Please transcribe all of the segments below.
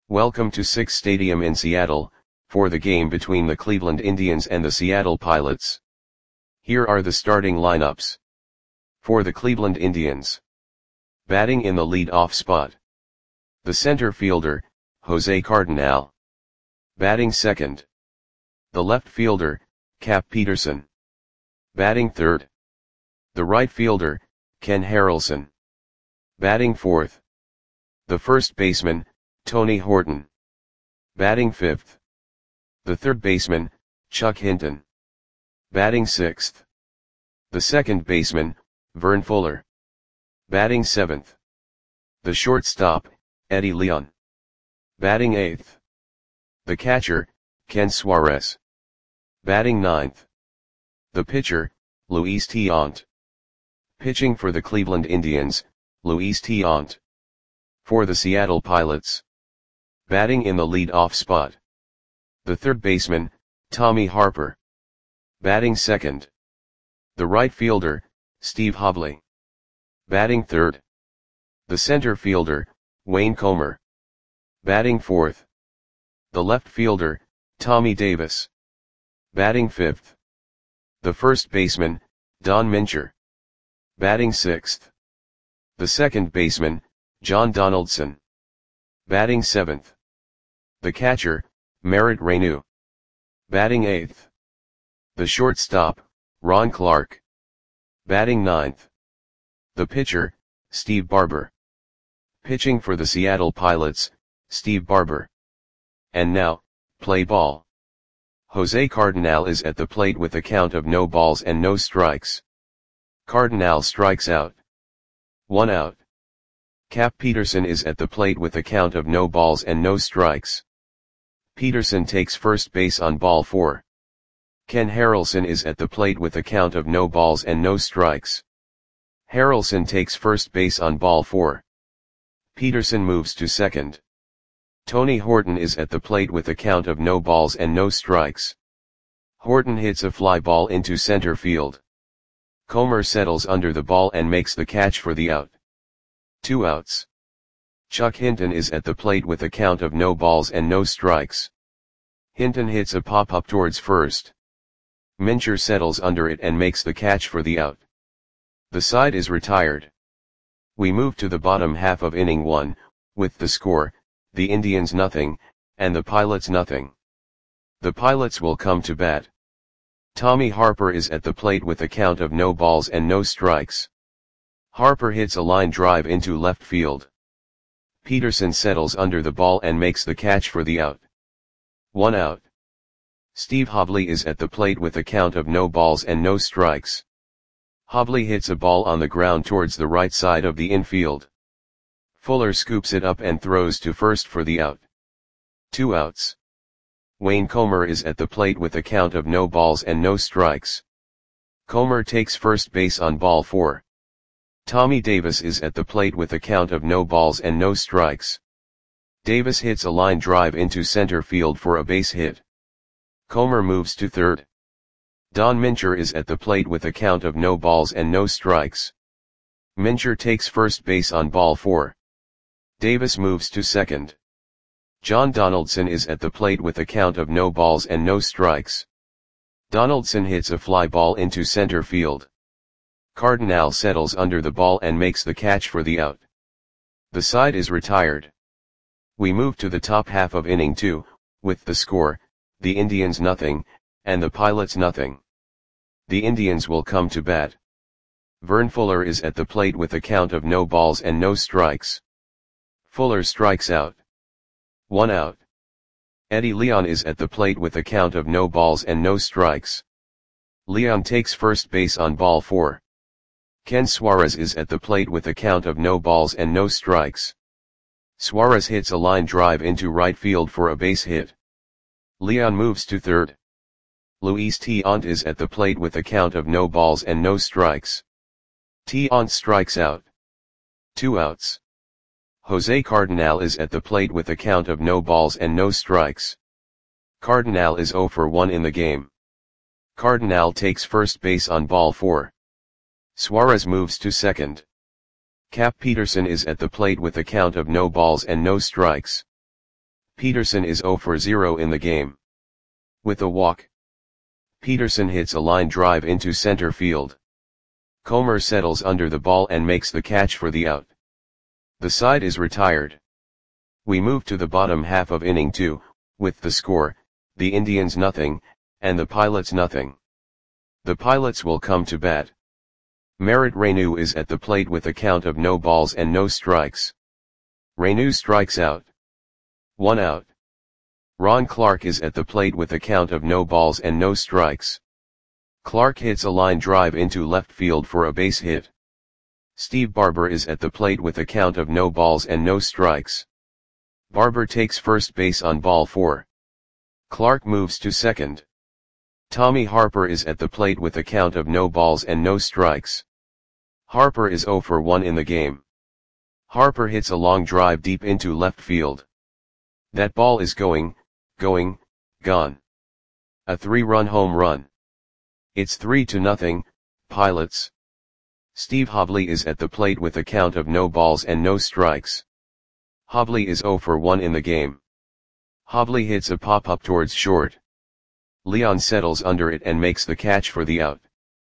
Welcome to Sick's Stadium in Seattle, for the game between the Cleveland Indians and the Seattle Pilots. Here are the starting lineups. For the Cleveland Indians. Batting in the lead-off spot. The center fielder, Jose Cardenal. Batting second. The left fielder, Cap Peterson. Batting third. The right fielder, Ken Harrelson. Batting fourth. The first baseman, Tony Horton. Batting fifth. The third baseman, Chuck Hinton. Batting sixth. The second baseman, Vern Fuller. Batting seventh. The shortstop, Eddie Leon. Batting eighth. The catcher, Ken Suarez. Batting ninth. The pitcher, Luis Tiant. Pitching for the Cleveland Indians, Luis Tiant. For the Seattle Pilots. Batting in the lead-off spot. The third baseman, Tommy Harper. Batting second. The right fielder, Steve Hobley. Batting third. The center fielder, Wayne Comer. Batting fourth. The left fielder, Tommy Davis. Batting fifth. The first baseman, Don Mincher. Batting sixth. The second baseman, John Donaldson. Batting seventh. The catcher, Merritt Reyneau. Batting eighth. The shortstop, Ron Clark. Batting ninth. The pitcher, Steve Barber. Pitching for the Seattle Pilots, Steve Barber. And now, play ball. Jose Cardenal is at the plate with a count of no balls and no strikes. Cardenal strikes out. 1 out. Cap Peterson is at the plate with a count of no balls and no strikes. Peterson takes first base on ball 4. Ken Harrelson is at the plate with a count of no balls and no strikes. Harrelson takes first base on ball 4. Peterson moves to second. Tony Horton is at the plate with a count of no balls and no strikes. Horton hits a fly ball into center field. Comer settles under the ball and makes the catch for the out. 2 outs. Chuck Hinton is at the plate with a count of no balls and no strikes. Hinton hits a pop-up towards first. Mincher settles under it and makes the catch for the out. The side is retired. We move to the bottom half of inning 1, with the score, the Indians nothing, and the Pilots nothing. The Pilots will come to bat. Tommy Harper is at the plate with a count of no balls and no strikes. Harper hits a line drive into left field. Peterson settles under the ball and makes the catch for the out. 1 out. Steve Hobley is at the plate with a count of no balls and no strikes. Hobley hits a ball on the ground towards the right side of the infield. Fuller scoops it up and throws to first for the out. 2 outs. Wayne Comer is at the plate with a count of no balls and no strikes. Comer takes first base on ball 4. Tommy Davis is at the plate with a count of no balls and no strikes. Davis hits a line drive into center field for a base hit. Comer moves to third. Don Mincher is at the plate with a count of no balls and no strikes. Mincher takes first base on ball 4. Davis moves to second. John Donaldson is at the plate with a count of no balls and no strikes. Donaldson hits a fly ball into center field. Cardenal settles under the ball and makes the catch for the out. The side is retired. We move to the top half of inning 2, with the score, the Indians nothing, and the Pilots nothing. The Indians will come to bat. Vern Fuller is at the plate with a count of no balls and no strikes. Fuller strikes out. 1 out. Eddie Leon is at the plate with a count of no balls and no strikes. Leon takes first base on ball 4. Ken Suarez is at the plate with a count of no balls and no strikes. Suarez hits a line drive into right field for a base hit. Leon moves to third. Luis Tiant is at the plate with a count of no balls and no strikes. Tiant strikes out. 2 outs. Jose Cardenal is at the plate with a count of no balls and no strikes. Cardenal is 0 for 1 in the game. Cardenal takes first base on ball 4. Suarez moves to second. Cap Peterson is at the plate with a count of no balls and no strikes. Peterson is 0 for 0 in the game. With a walk, Peterson hits a line drive into center field. Comer settles under the ball and makes the catch for the out. The side is retired. We move to the bottom half of inning 2, with the score, the Indians nothing, and the Pilots nothing. The Pilots will come to bat. Merritt Reyneau is at the plate with a count of no balls and no strikes. Reyneau strikes out. 1 out. Ron Clark is at the plate with a count of no balls and no strikes. Clark hits a line drive into left field for a base hit. Steve Barber is at the plate with a count of no balls and no strikes. Barber takes first base on ball 4. Clark moves to second. Tommy Harper is at the plate with a count of no balls and no strikes. Harper is 0 for 1 in the game. Harper hits a long drive deep into left field. That ball is gone. A 3-run home run. It's 3-0, Pilots. Steve Hobley is at the plate with a count of no balls and no strikes. Hobley is 0 for 1 in the game. Hobley hits a pop-up towards short. Leon settles under it and makes the catch for the out.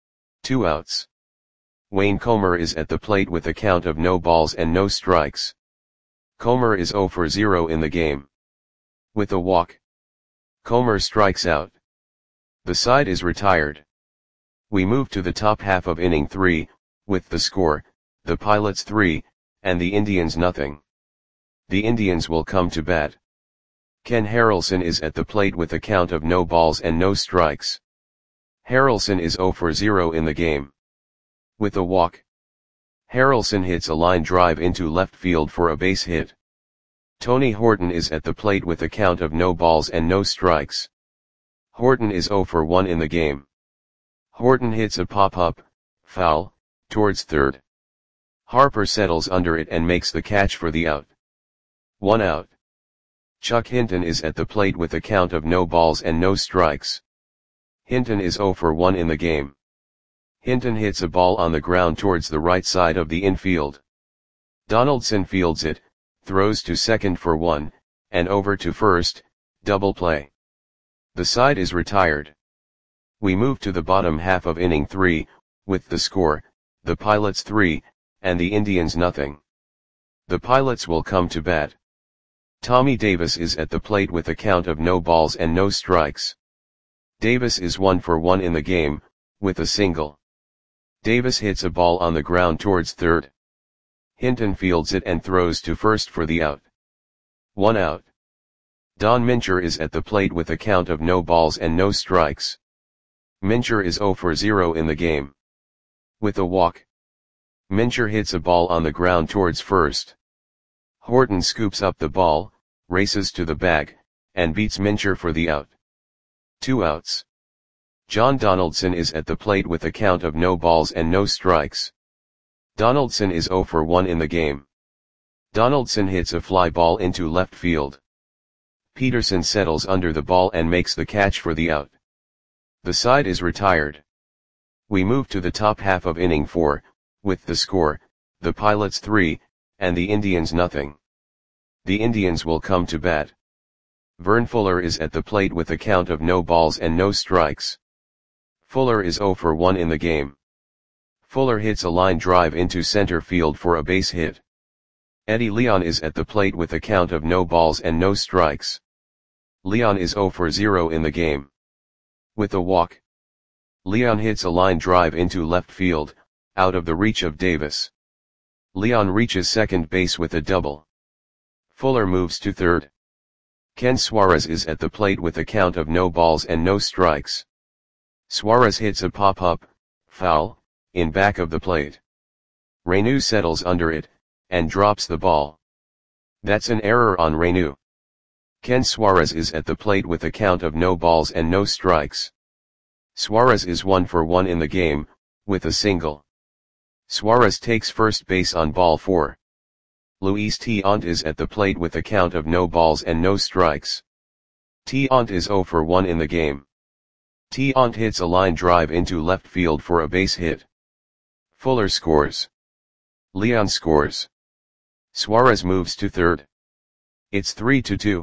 2 outs. Wayne Comer is at the plate with a count of no balls and no strikes. Comer is 0 for 0 in the game. With a walk, Comer strikes out. The side is retired. We move to the top half of inning 3, with the score, the Pilots 3, and the Indians nothing. The Indians will come to bat. Ken Harrelson is at the plate with a count of no balls and no strikes. Harrelson is 0 for 0 in the game. With a walk, Harrelson hits a line drive into left field for a base hit. Tony Horton is at the plate with a count of no balls and no strikes. Horton is 0 for 1 in the game. Horton hits a pop-up, foul, towards third. Harper settles under it and makes the catch for the out. 1 out. Chuck Hinton is at the plate with a count of no balls and no strikes. Hinton is 0 for 1 in the game. Hinton hits a ball on the ground towards the right side of the infield. Donaldson fields it, throws to second for 1, and over to first, double play. The side is retired. We move to the bottom half of inning 3, with the score, the Pilots 3, and the Indians nothing. The Pilots will come to bat. Tommy Davis is at the plate with a count of no balls and no strikes. Davis is 1 for 1 in the game, with a single. Davis hits a ball on the ground towards third. Hinton fields it and throws to first for the out. 1 out. Don Mincher is at the plate with a count of no balls and no strikes. Mincher is 0 for 0 in the game. With a walk, Mincher hits a ball on the ground towards first. Horton scoops up the ball, races to the bag, and beats Mincher for the out. 2 outs. John Donaldson is at the plate with a count of no balls and no strikes. Donaldson is 0 for 1 in the game. Donaldson hits a fly ball into left field. Peterson settles under the ball and makes the catch for the out. The side is retired. We move to the top half of inning 4, with the score, the Pilots 3, and the Indians nothing. The Indians will come to bat. Vern Fuller is at the plate with a count of no balls and no strikes. Fuller is 0 for 1 in the game. Fuller hits a line drive into center field for a base hit. Eddie Leon is at the plate with a count of no balls and no strikes. Leon is 0 for 0 in the game. With a walk, Leon hits a line drive into left field, out of the reach of Davis. Leon reaches second base with a double. Fuller moves to third. Ken Suarez is at the plate with a count of no balls and no strikes. Suarez hits a pop-up, foul, in back of the plate. Reyneau settles under it, and drops the ball. That's an error on Reyneau. Ken Suarez is at the plate with a count of no balls and no strikes. Suarez is 1 for 1 in the game, with a single. Suarez takes first base on ball 4. Luis Tiant is at the plate with a count of no balls and no strikes. Tiant is 0 for 1 in the game. Tiant hits a line drive into left field for a base hit. Fuller scores. Leon scores. Suarez moves to third. It's 3-2,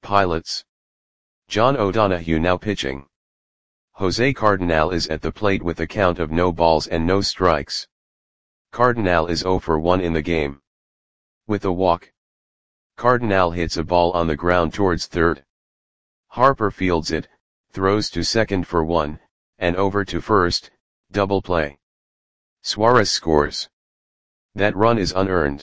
Pilots. John O'Donohue now pitching. Jose Cardinal is at the plate with a count of no balls and no strikes. Cardinal is 0 for 1 in the game. With a walk, Cardinal hits a ball on the ground towards third. Harper fields it, throws to second for 1, and over to first, double play. Suarez scores. That run is unearned.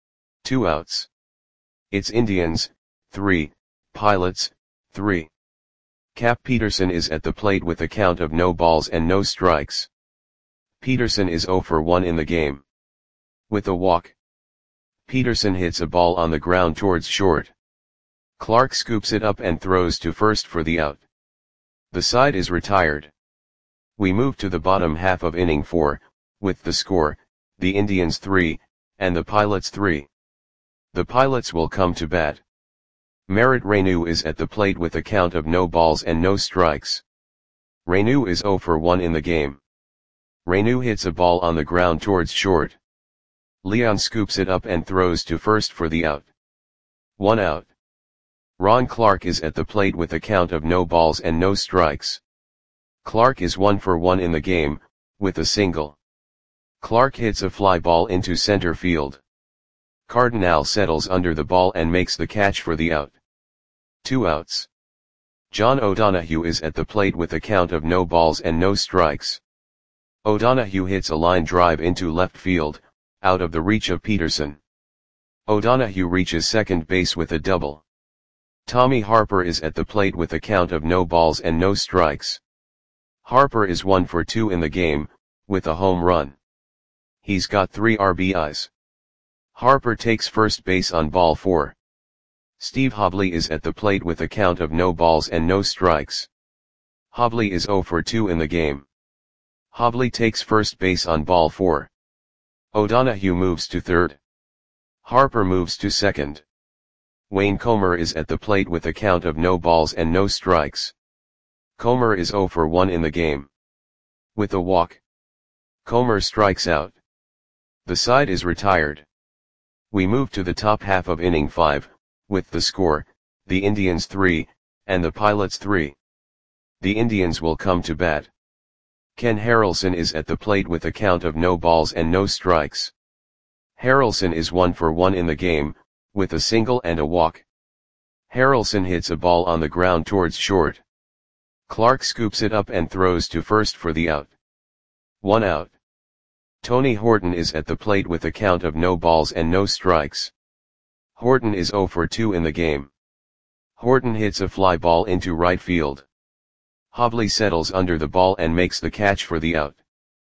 2 outs. It's Indians, 3, Pilots, 3. Cap Peterson is at the plate with a count of no balls and no strikes. Peterson is 0 for 1 in the game. With a walk, Peterson hits a ball on the ground towards short. Clark scoops it up and throws to first for the out. The side is retired. We move to the bottom half of inning 4, with the score, the Indians 3, and the Pilots 3. The Pilots will come to bat. Merritt Reyneau is at the plate with a count of no balls and no strikes. Reyneau is 0 for 1 in the game. Reyneau hits a ball on the ground towards short. Leon scoops it up and throws to first for the out. 1 out. Ron Clark is at the plate with a count of no balls and no strikes. Clark is 1 for 1 in the game, with a single. Clark hits a fly ball into center field. Cardinal settles under the ball and makes the catch for the out. 2 outs. John O'Donohue is at the plate with a count of no balls and no strikes. O'Donohue hits a line drive into left field, out of the reach of Peterson. O'Donohue reaches second base with a double. Tommy Harper is at the plate with a count of no balls and no strikes. Harper is 1 for 2 in the game, with a home run. He's got 3 RBIs. Harper takes first base on ball 4. Steve Hobley is at the plate with a count of no balls and no strikes. Hobley is 0 for 2 in the game. Hobley takes first base on ball 4. O'Donohue moves to third. Harper moves to second. Wayne Comer is at the plate with a count of no balls and no strikes. Comer is 0 for 1 in the game. With a walk, Comer strikes out. The side is retired. We move to the top half of inning 5, with the score, the Indians 3, and the Pilots 3. The Indians will come to bat. Ken Harrelson is at the plate with a count of no balls and no strikes. Harrelson is 1 for 1 in the game, with a single and a walk. Harrelson hits a ball on the ground towards short. Clark scoops it up and throws to first for the out. 1 out. Tony Horton is at the plate with a count of no balls and no strikes. Horton is 0 for 2 in the game. Horton hits a fly ball into right field. Hobley settles under the ball and makes the catch for the out.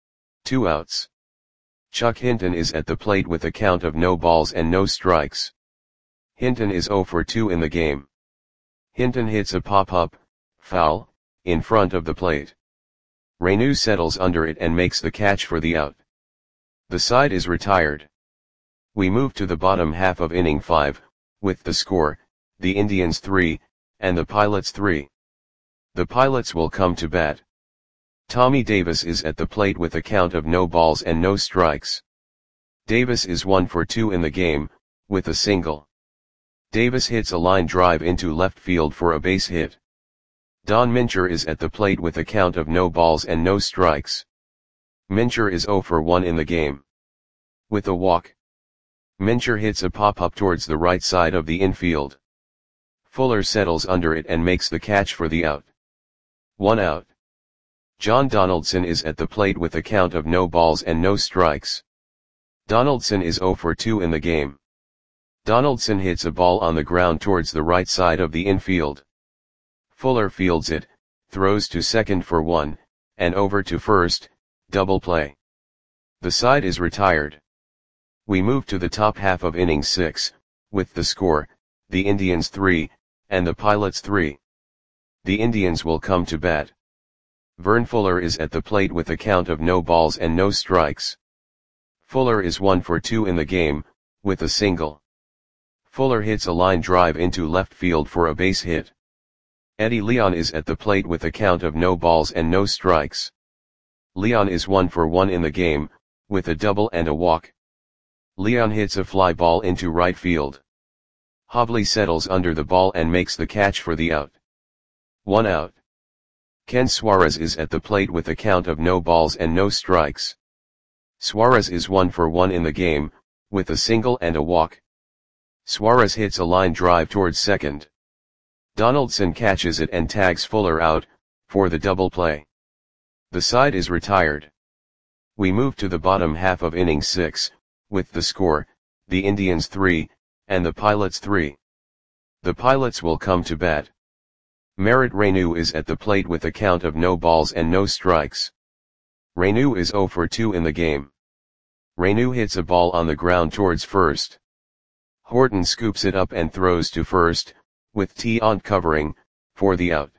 2 outs. Chuck Hinton is at the plate with a count of no balls and no strikes. Hinton is 0 for 2 in the game. Hinton hits a pop-up, foul, in front of the plate. Reyneau settles under it and makes the catch for the out. The side is retired. We move to the bottom half of inning 5, with the score, the Indians 3, and the Pilots 3. The Pilots will come to bat. Tommy Davis is at the plate with a count of no balls and no strikes. Davis is 1 for 2 in the game, with a single. Davis hits a line drive into left field for a base hit. Don Mincher is at the plate with a count of no balls and no strikes. Mincher is 0 for 1 in the game. With a walk, Mincher hits a pop-up towards the right side of the infield. Fuller settles under it and makes the catch for the out. 1 out. John Donaldson is at the plate with a count of no balls and no strikes. Donaldson is 0 for 2 in the game. Donaldson hits a ball on the ground towards the right side of the infield. Fuller fields it, throws to second for 1, and over to first, double play. The side is retired. We move to the top half of inning 6, with the score, the Indians 3, and the Pilots 3. The Indians will come to bat. Vern Fuller is at the plate with a count of no balls and no strikes. Fuller is 1 for 2 in the game, with a single. Fuller hits a line drive into left field for a base hit. Eddie Leon is at the plate with a count of no balls and no strikes. Leon is 1 for 1 in the game, with a double and a walk. Leon hits a fly ball into right field. Hobley settles under the ball and makes the catch for the out. 1 out. Ken Suarez is at the plate with a count of no balls and no strikes. Suarez is 1 for 1 in the game, with a single and a walk. Suarez hits a line drive towards second. Donaldson catches it and tags Fuller out, for the double play. The side is retired. We move to the bottom half of inning 6, with the score, the Indians 3, and the Pilots 3. The Pilots will come to bat. Merritt Reyneau is at the plate with a count of no balls and no strikes. Reyneau is 0 for 2 in the game. Reyneau hits a ball on the ground towards first. Horton scoops it up and throws to first, with Tiant covering, for the out.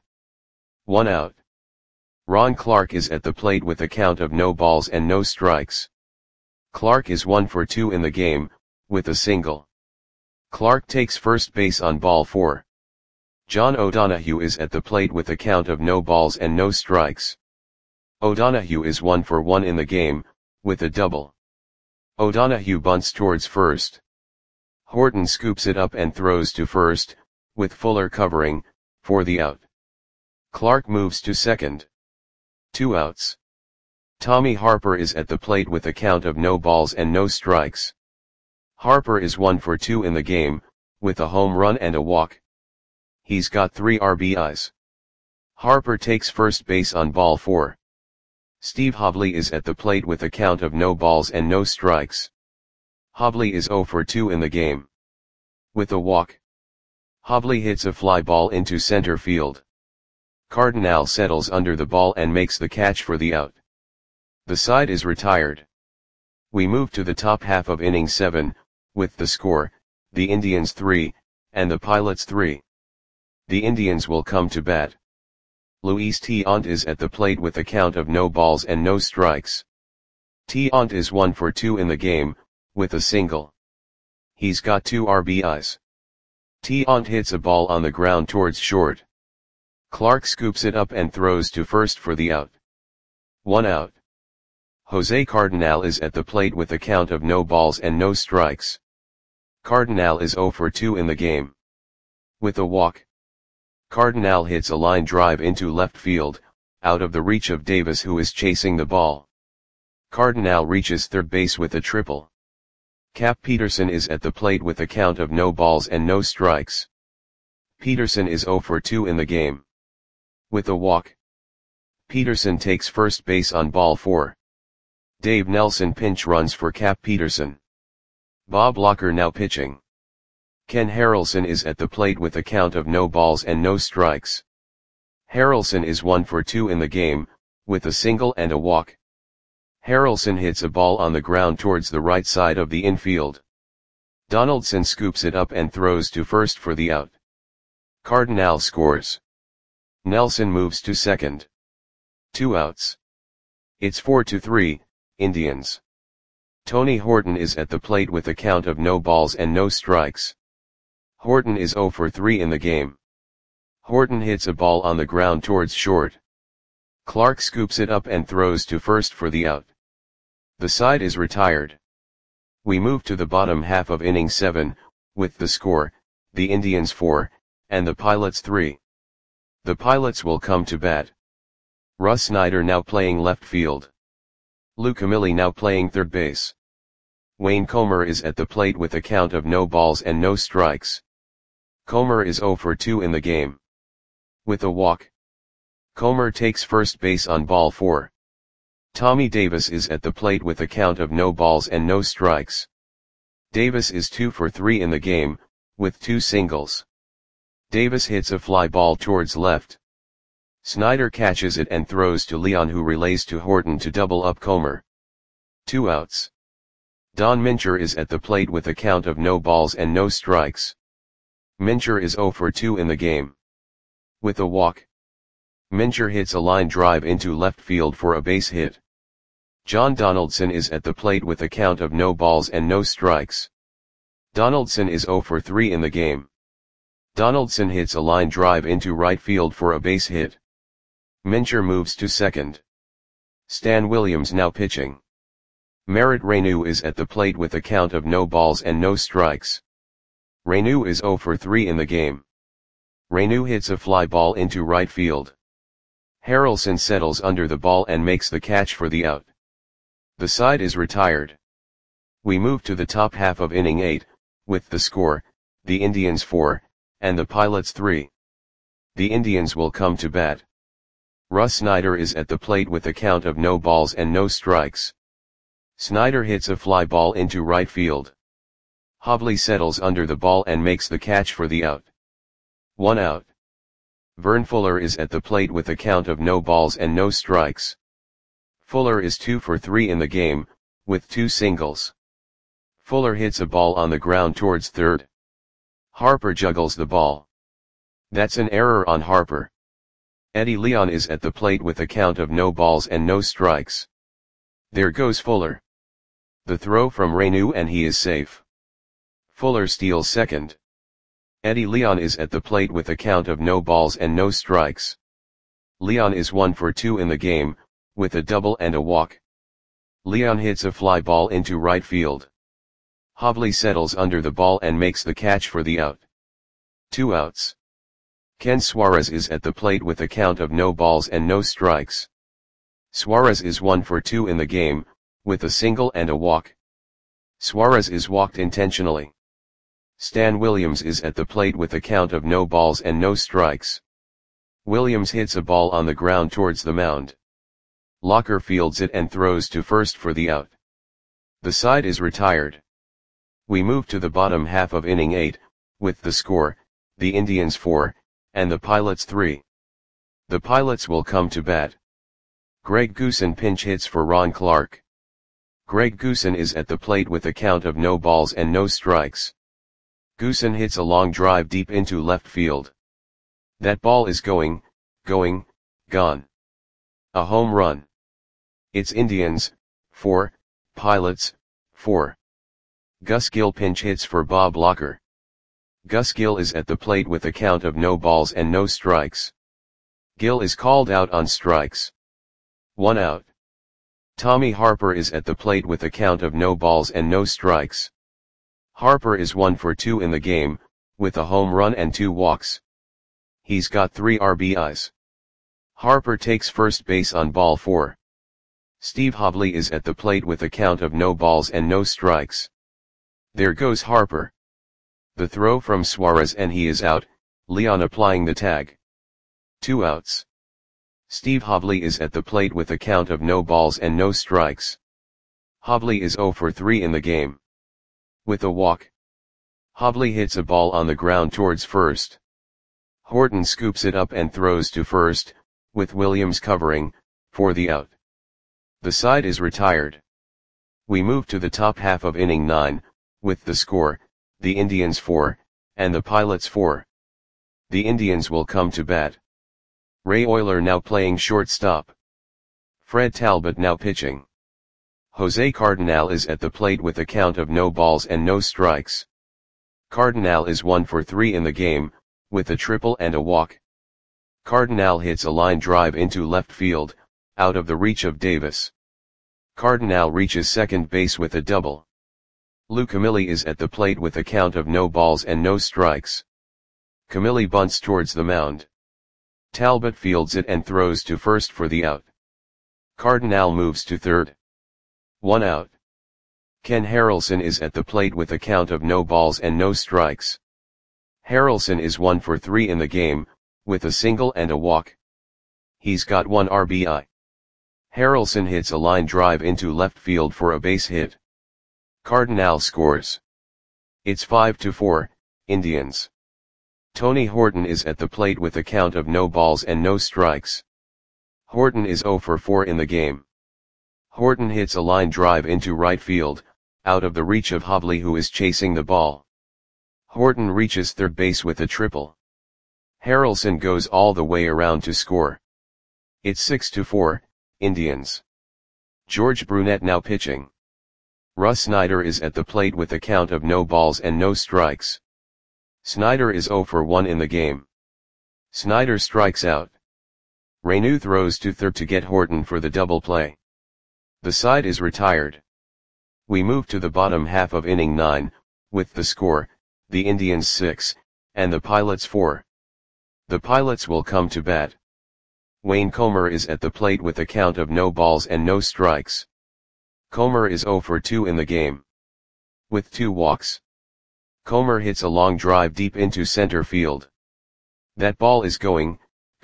1 out. Ron Clark is at the plate with a count of no balls and no strikes. Clark is 1 for 2 in the game, with a single. Clark takes first base on ball 4. John O'Donohue is at the plate with a count of no balls and no strikes. O'Donohue is 1 for 1 in the game, with a double. O'Donohue bunts towards first. Horton scoops it up and throws to first, with Fuller covering, for the out. Clark moves to second. 2 outs. Tommy Harper is at the plate with a count of no balls and no strikes. Harper is 1 for 2 in the game, with a home run and a walk. He's got 3 RBIs. Harper takes first base on ball 4. Steve Hobley is at the plate with a count of no balls and no strikes. Hobley is 0 for 2 in the game. With a walk. Hobley hits a fly ball into center field. Cardinal settles under the ball and makes the catch for the out. The side is retired. We move to the top half of inning 7, with the score, the Indians 3, and the Pilots 3. The Indians will come to bat. Luis Tiant is at the plate with a count of no balls and no strikes. Tiant is 1 for 2 in the game, with a single. He's got 2 RBIs. Tiant hits a ball on the ground towards short. Clark scoops it up and throws to first for the out. 1 out. Jose Cardinal is at the plate with a count of no balls and no strikes. Cardinal is 0 for 2 in the game. With a walk. Cardinal hits a line drive into left field, out of the reach of Davis who is chasing the ball. Cardinal reaches third base with a triple. Cap Peterson is at the plate with a count of no balls and no strikes. Peterson is 0 for 2 in the game. With a walk. Peterson takes first base on ball 4. Dave Nelson pinch runs for Cap Peterson. Bob Locker now pitching. Ken Harrelson is at the plate with a count of no balls and no strikes. Harrelson is 1 for 2 in the game, with a single and a walk. Harrelson hits a ball on the ground towards the right side of the infield. Donaldson scoops it up and throws to first for the out. Cardinal scores. Nelson moves to second. 2 outs. It's 4-3, Indians. Tony Horton is at the plate with a count of no balls and no strikes. Horton is 0 for 3 in the game. Horton hits a ball on the ground towards short. Clark scoops it up and throws to first for the out. The side is retired. We move to the bottom half of inning 7, with the score, the Indians 4, and the Pilots 3. The Pilots will come to bat. Russ Snyder now playing left field. Lou Camilli now playing third base. Wayne Comer is at the plate with a count of no balls and no strikes. Comer is 0 for 2 in the game. With a walk. Comer takes first base on ball 4. Tommy Davis is at the plate with a count of no balls and no strikes. Davis is 2 for 3 in the game, with 2 singles. Davis hits a fly ball towards left. Snyder catches it and throws to Leon who relays to Horton to double up Comer. 2 outs. Don Mincher is at the plate with a count of no balls and no strikes. Mincher is 0 for 2 in the game. With a walk. Mincher hits a line drive into left field for a base hit. John Donaldson is at the plate with a count of no balls and no strikes. Donaldson is 0 for 3 in the game. Donaldson hits a line drive into right field for a base hit. Mincher moves to second. Stan Williams now pitching. Merritt Reyneau is at the plate with a count of no balls and no strikes. Renu is 0 for 3 in the game. Renu hits a fly ball into right field. Harrelson settles under the ball and makes the catch for the out. The side is retired. We move to the top half of inning 8, with the score, the Indians 4, and the Pilots 3. The Indians will come to bat. Russ Snyder is at the plate with a count of no balls and no strikes. Snyder hits a fly ball into right field. Hobley settles under the ball and makes the catch for the out. 1 out. Vern Fuller is at the plate with a count of no balls and no strikes. Fuller is 2 for 3 in the game, with 2 singles. Fuller hits a ball on the ground towards third. Harper juggles the ball. That's an error on Harper. Eddie Leon is at the plate with a count of no balls and no strikes. There goes Fuller. The throw from Renu and he is safe. Fuller steals second. Eddie Leon is at the plate with a count of no balls and no strikes. Leon is 1 for 2 in the game, with a double and a walk. Leon hits a fly ball into right field. Hobley settles under the ball and makes the catch for the out. 2 outs. Ken Suarez is at the plate with a count of no balls and no strikes. Suarez is 1 for 2 in the game, with a single and a walk. Suarez is walked intentionally. Stan Williams is at the plate with a count of no balls and no strikes. Williams hits a ball on the ground towards the mound. Locker fields it and throws to first for the out. The side is retired. We move to the bottom half of inning 8, with the score, the Indians 4, and the Pilots 3. The Pilots will come to bat. Greg Goosen pinch hits for Ron Clark. Greg Goosen is at the plate with a count of no balls and no strikes. Goosen hits a long drive deep into left field. That ball is gone. A home run. It's Indians, 4, Pilots, 4. Gus Gill pinch hits for Bob Locker. Gus Gill is at the plate with a count of no balls and no strikes. Gill is called out on strikes. 1 out. Tommy Harper is at the plate with a count of no balls and no strikes. Harper is 1 for 2 in the game, with a home run and 2 walks. He's got 3 RBIs. Harper takes first base on ball 4. Steve Hobley is at the plate with a count of no balls and no strikes. There goes Harper. The throw from Suarez and he is out, Leon applying the tag. 2 outs. Steve Hobley is at the plate with a count of no balls and no strikes. Hobley is 0 for 3 in the game. With a walk. Hobley hits a ball on the ground towards first. Horton scoops it up and throws to first, with Williams covering, for the out. The side is retired. We move to the top half of inning 9, with the score, the Indians 4, and the Pilots 4. The Indians will come to bat. Ray Oyler now playing shortstop. Fred Talbot now pitching. Jose Cardinal is at the plate with a count of no balls and no strikes. Cardinal is 1 for 3 in the game, with a triple and a walk. Cardinal hits a line drive into left field, out of the reach of Davis. Cardinal reaches second base with a double. Lou Camilli is at the plate with a count of no balls and no strikes. Camilli bunts towards the mound. Talbot fields it and throws to first for the out. Cardinal moves to third. 1 out. Ken Harrelson is at the plate with a count of no balls and no strikes. Harrelson is 1 for 3 in the game, with a single and a walk. He's got 1 RBI. Harrelson hits a line drive into left field for a base hit. Cardinal scores. It's 5-4, Indians. Tony Horton is at the plate with a count of no balls and no strikes. Horton is 0 for 4 in the game. Horton hits a line drive into right field, out of the reach of Hobley who is chasing the ball. Horton reaches third base with a triple. Harrelson goes all the way around to score. It's 6-4, Indians. George Brunette now pitching. Russ Snyder is at the plate with a count of no balls and no strikes. Snyder is 0 for 1 in the game. Snyder strikes out. Renu throws to third to get Horton for the double play. The side is retired. We move to the bottom half of inning 9, with the score, the Indians 6, and the Pilots 4. The Pilots will come to bat. Wayne Comer is at the plate with a count of no balls and no strikes. Comer is 0 for 2 in the game, with 2 walks. Comer hits a long drive deep into center field. That ball is going,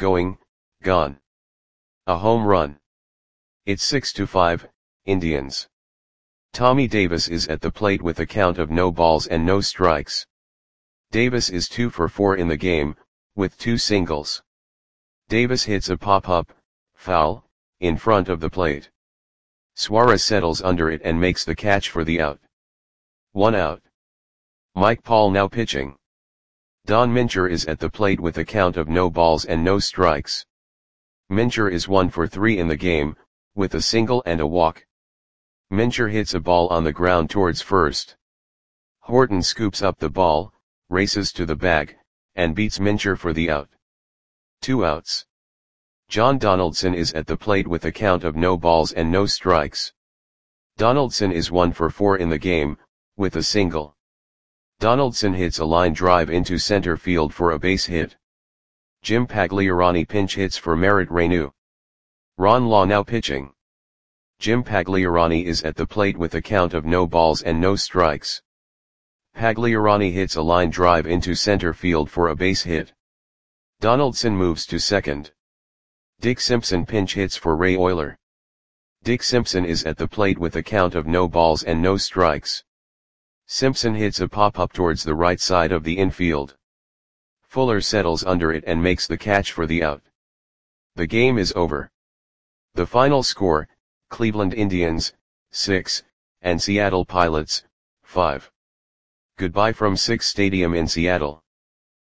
gone. A home run. It's 6-5, Indians. Tommy Davis is at the plate with a count of no balls and no strikes. Davis is 2 for 4 in the game, with 2 singles. Davis hits a pop-up, foul, in front of the plate. Suarez settles under it and makes the catch for the out. 1 out. Mike Paul now pitching. Don Mincher is at the plate with a count of no balls and no strikes. Mincher is 1 for 3 in the game, with a single and a walk. Mincher hits a ball on the ground towards first. Horton scoops up the ball, races to the bag, and beats Mincher for the out. 2 outs. John Donaldson is at the plate with a count of no balls and no strikes. Donaldson is 1 for 4 in the game, with a single. Donaldson hits a line drive into center field for a base hit. Jim Pagliarani pinch hits for Merritt Reyneau. Ron Law now pitching. Jim Pagliarani is at the plate with a count of no balls and no strikes. Pagliarani hits a line drive into center field for a base hit. Donaldson moves to second. Dick Simpson pinch hits for Ray Oyler. Dick Simpson is at the plate with a count of no balls and no strikes. Simpson hits a pop-up towards the right side of the infield. Fuller settles under it and makes the catch for the out. The game is over. The final score, Cleveland Indians, 6, and Seattle Pilots, 5. Goodbye from Sick's Stadium in Seattle.